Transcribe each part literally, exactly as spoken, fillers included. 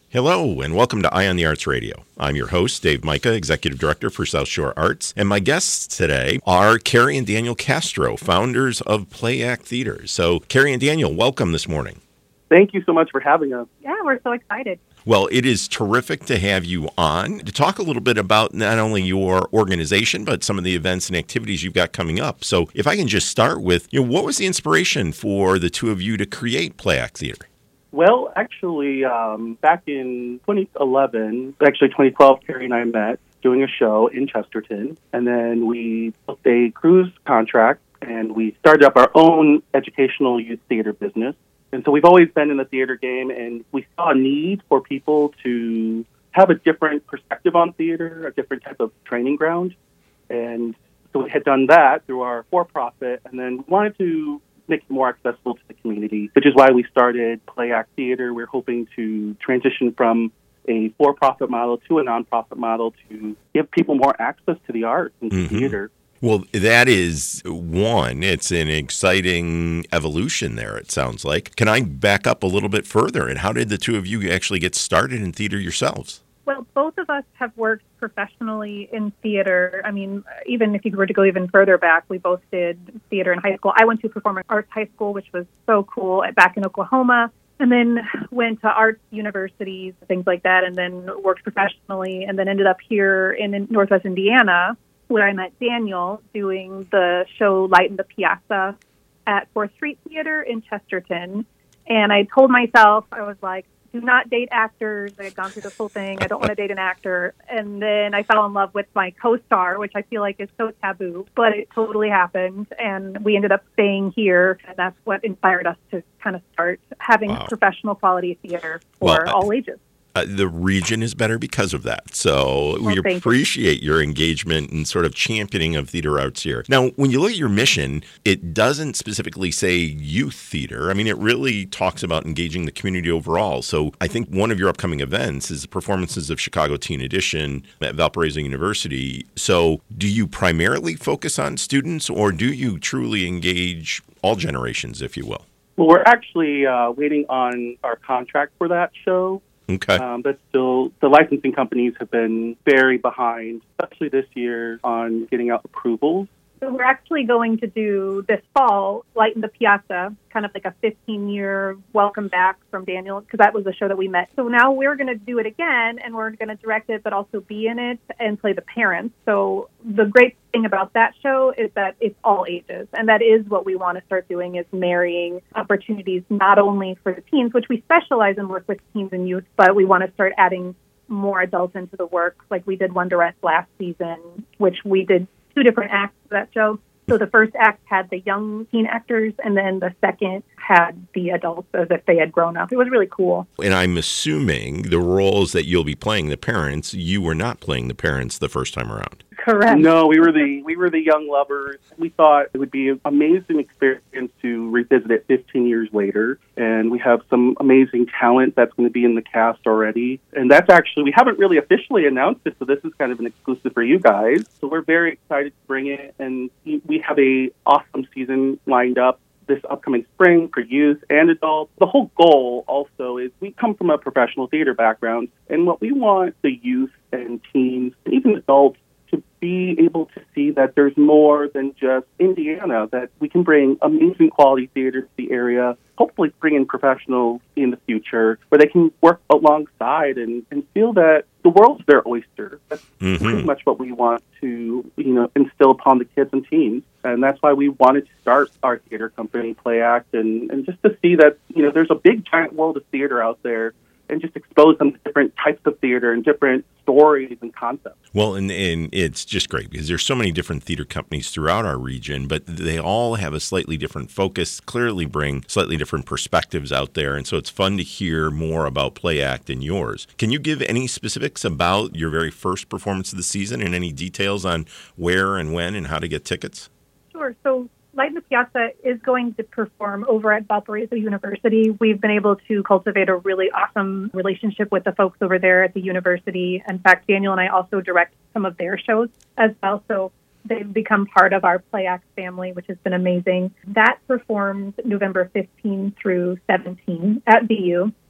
Hello, and welcome to Eye on the Arts Radio. I'm your host, Dave Micah, Executive Director for South Shore Arts, and my guests today are Carrie and Daniel Castro, founders of Play Act Theater. So, Carrie and Daniel, welcome this morning. Thank you so much for having us. Yeah, we're so excited. Well, it is terrific to have you on to talk a little bit about not only your organization, but some of the events and activities you've got coming up. So if I can just start with, you know, what was the inspiration for the two of you to create Play Act Theater? Well, actually, um, back in twenty eleven, actually twenty twelve, Carrie and I met doing a show in Chesterton, and then we booked a cruise contract, and we started up our own educational youth theater business. And so we've always been in the theater game, and we saw a need for people to have a different perspective on theater, a different type of training ground. And so we had done that through our for-profit, and then wanted to make it more accessible to the community, which is why we started Play Act Theater. We're hoping to transition from a for-profit model to a nonprofit model to give people more access to the arts and to Mm-hmm. theater. Well, that is one. It's an exciting evolution there, it sounds like. Can I back up a little bit further? And how did the two of you actually get started in theater yourselves? Well, both of us have worked professionally in theater. I mean, even if you were to go even further back, we both did theater in high school. I went to performing arts high school, which was so cool, back in Oklahoma, and then went to arts universities, things like that, and then worked professionally, and then ended up here in, in Northwest Indiana, where I met Daniel doing the show Light in the Piazza at fourth Street Theater in Chesterton. And I told myself, I was like, do not date actors. I had gone through this whole thing. I don't want to date an actor. And then I fell in love with my co-star, which I feel like is so taboo, but it totally happened. And we ended up staying here. And that's what inspired us to kind of start having Wow. professional quality theater for Well, all ages. Uh, the region is better because of that. So Well, we thank appreciate you. your engagement and sort of championing of theater arts here. Now, when you look at your mission, it doesn't specifically say youth theater. I mean, it really talks about engaging the community overall. So I think one of your upcoming events is the performances of Chicago Teen Edition at Valparaiso University. So do you primarily focus on students, or do you truly engage all generations, if you will? Well, we're actually uh, waiting on our contract for that show. Okay. Um, but still, the licensing companies have been very behind, especially this year, on getting out approvals. So we're actually going to do this fall, Light in the Piazza, kind of like a fifteen-year welcome back from Daniel, because that was the show that we met. So now we're going to do it again, and we're going to direct it, but also be in it and play the parents. So the great thing about that show is that it's all ages, and that is what we want to start doing, is marrying opportunities not only for the teens, which we specialize in work with teens and youth, but we want to start adding more adults into the work. Like we did Wonder Rest last season, which we did two different acts for that show. So the first act had the young teen actors, and then the second had the adults as if they had grown up. It was really cool. And I'm assuming the roles that you'll be playing the parents, you were not playing the parents the first time around. Correct. No, we were the we were the young lovers. We thought it would be an amazing experience to revisit it fifteen years later, and we have some amazing talent that's going to be in the cast already. And that's actually, we haven't really officially announced it, so this is kind of an exclusive for you guys. So we're very excited to bring it, and we have a awesome season lined up this upcoming spring for youth and adults. The whole goal also is we come from a professional theater background, and what we want the youth and teens, and even adults, to be able to see that there's more than just Indiana, that we can bring amazing quality theater to the area, hopefully bring in professionals in the future where they can work alongside and, and feel that the world's their oyster. That's Mm-hmm. pretty much what we want to, you know, instill upon the kids and teens. And that's why we wanted to start our theater company, Play Act, and, and just to see that, you know, there's a big, giant world of theater out there, and just expose them to different types of theater and different stories and concepts. Well, and, and it's just great because there's so many different theater companies throughout our region, but they all have a slightly different focus, clearly bring slightly different perspectives out there. And so it's fun to hear more about Play Act and yours. Can you give any specifics about your very first performance of the season and any details on where and when and how to get tickets? Sure. So Light in the Piazza is going to perform over at Valparaiso University. We've been able to cultivate a really awesome relationship with the folks over there at the university. In fact, Daniel and I also direct some of their shows as well. So they've become part of our Play Act family, which has been amazing. That performs November fifteenth through seventeenth at V U.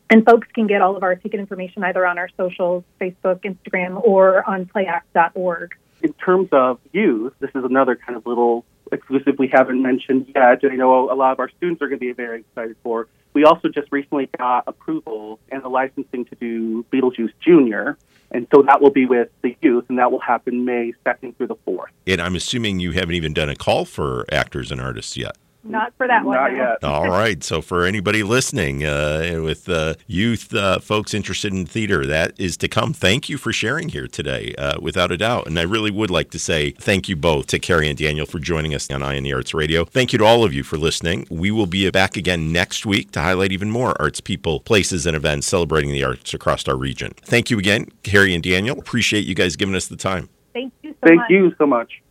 And folks can get all of our ticket information either on our socials, Facebook, Instagram, or on play act dot org. In terms of youth, this is another kind of little exclusive we haven't mentioned yet, and I know a lot of our students are going to be very excited for. We also just recently got approval and the licensing to do Beetlejuice Junior, and so that will be with the youth, and that will happen May second through the fourth. And I'm assuming you haven't even done a call for actors and artists yet. Not for that one. Not no. yet. All right. So for anybody listening uh, with uh, youth uh, folks interested in theater, that is to come. Thank you for sharing here today, uh, without a doubt. And I really would like to say thank you both to Carrie and Daniel for joining us on Eye on the Arts Radio. Thank you to all of you for listening. We will be back again next week to highlight even more arts people, places, and events celebrating the arts across our region. Thank you again, Carrie and Daniel. Appreciate you guys giving us the time. Thank you so Thank much. you so much.